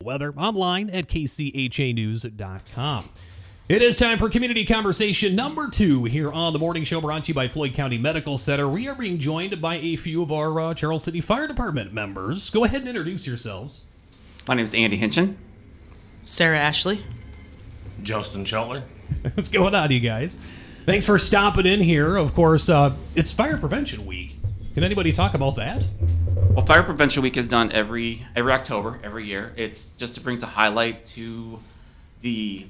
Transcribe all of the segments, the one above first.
weather online at kchanews.com. It is time for Community Conversation number 2 here on the Morning Show, brought to you by Floyd County Medical Center. We are being joined by a few of our Charles City Fire Department members. Go ahead and introduce yourselves. My name is Andy Hinchin. Sarah Ashley. Justin Sheltler. What's going on, you guys? Thanks for stopping in here. Of course, it's Fire Prevention Week. Can anybody talk about that? Well, Fire Prevention Week is done every October, every year. It's just to bring a highlight to the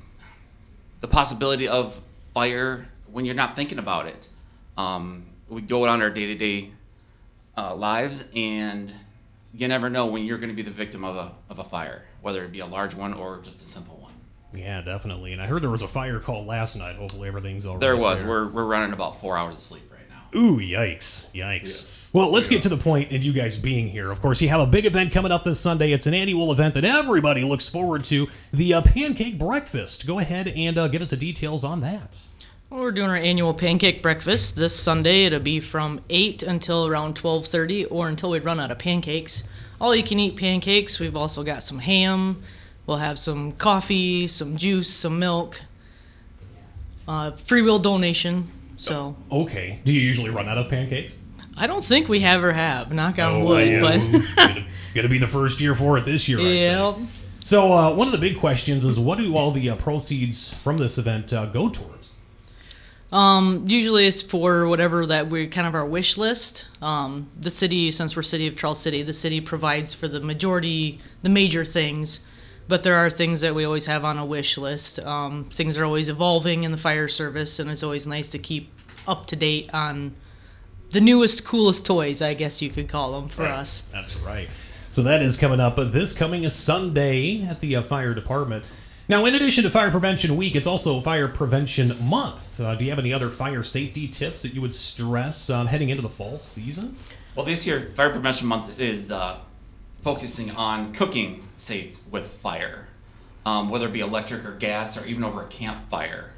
possibility of fire when you're not thinking about it. We go on our day-to-day lives, and you never know when you're going to be the victim of a fire, whether it be a large one or just a simple one. Yeah, definitely. And I heard there was a fire call last night. Hopefully everything's all right. There was. We're running about 4 hours of sleep right now. Ooh, yikes. Yes. Well, let's get to the point in you guys being here. Of course, you have a big event coming up this Sunday. It's an annual event that everybody looks forward to, the Pancake Breakfast. Go ahead and give us the details on that. Well, we're doing our annual pancake breakfast this Sunday. It'll be from 8 until around 12:30 or until we run out of pancakes. All you can eat pancakes. We've also got some ham. We'll have some coffee, some juice, some milk. Free will donation. So. Okay. Do you usually run out of pancakes? I don't think we ever have. Knock on wood, but gonna be the first year for it this year. Yeah. So one of the big questions is, what do all the proceeds from this event go towards? Usually it's for whatever that we're kind of our wish list. The city, since we're City of Charles City, the city provides for the major things, but there are things that we always have on a wish list. Things are always evolving in the fire service, and it's always nice to keep up to date on the newest, coolest toys, I guess you could call them for us. That's right. So that is coming up this coming Sunday at the fire department. Now, in addition to Fire Prevention Week, it's also Fire Prevention Month. Do you have any other fire safety tips that you would stress heading into the fall season? Well, this year, Fire Prevention Month is focusing on cooking safe with fire, whether it be electric or gas or even over a campfire.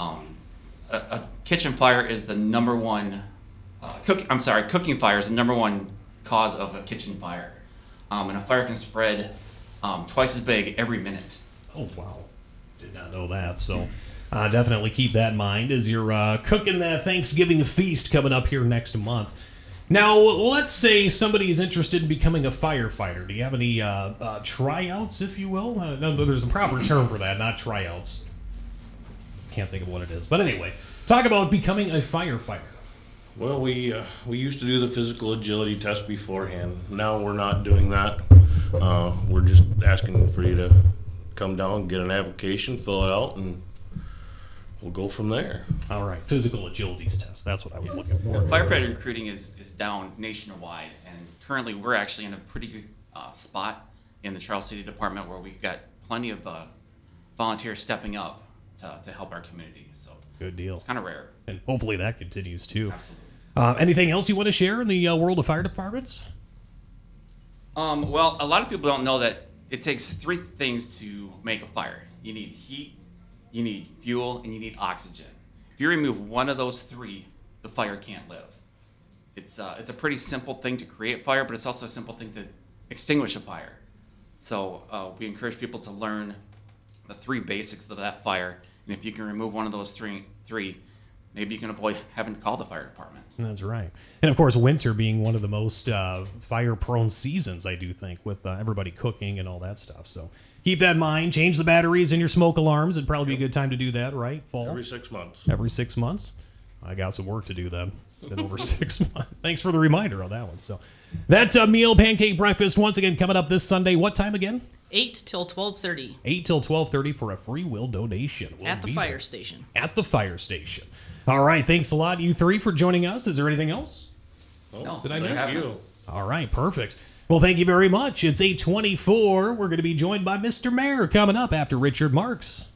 A kitchen fire is the number one, cooking fire is the number one cause of a kitchen fire. And a fire can spread twice as big every minute. Oh, wow. Did not know that. So definitely keep that in mind as you're cooking that Thanksgiving feast coming up here next month. Now, let's say somebody's interested in becoming a firefighter. Do you have any tryouts, if you will? No, there's a proper term for that, not tryouts. Can't think of what it is. But anyway, talk about becoming a firefighter. Well, we used to do the physical agility test beforehand. Now we're not doing that. We're just asking for you to come down, get an application, fill it out, and we'll go from there. All right, physical agility test. That's what I was looking for. Firefighter recruiting is down nationwide, and currently we're actually in a pretty good spot in the Charles City Department where we've got plenty of volunteers stepping up to help our community. So good deal. It's kind of rare. And hopefully that continues too. Absolutely. Anything else you want to share in the world of fire departments? Well, a lot of people don't know that it takes 3 things to make a fire. You need heat, you need fuel, and you need oxygen. If you remove one of those 3, the fire can't live. It's a pretty simple thing to create fire, but it's also a simple thing to extinguish a fire. So we encourage people to learn the 3 basics of that fire, and if you can remove one of those three, maybe you can avoid having to call the fire department. That's right. And of course, winter being one of the most fire-prone seasons, I do think, with everybody cooking and all that stuff. So keep that in mind. Change the batteries in your smoke alarms. It'd probably be a good time to do that, right? Fall? Every 6 months. Every 6 months? I got some work to do then. It's been over 6 months. Thanks for the reminder on that one. So that meal, pancake breakfast, once again, coming up this Sunday. What time again? 8 till 12:30. 8 till 12:30 for a free will donation. At the fire station. At the fire station. All right, thanks a lot, you 3, for joining us. Is there anything else? No, did I miss you? All right, perfect. Well, thank you very much. It's 8:24. We're going to be joined by Mr. Mayor coming up after Richard Marks.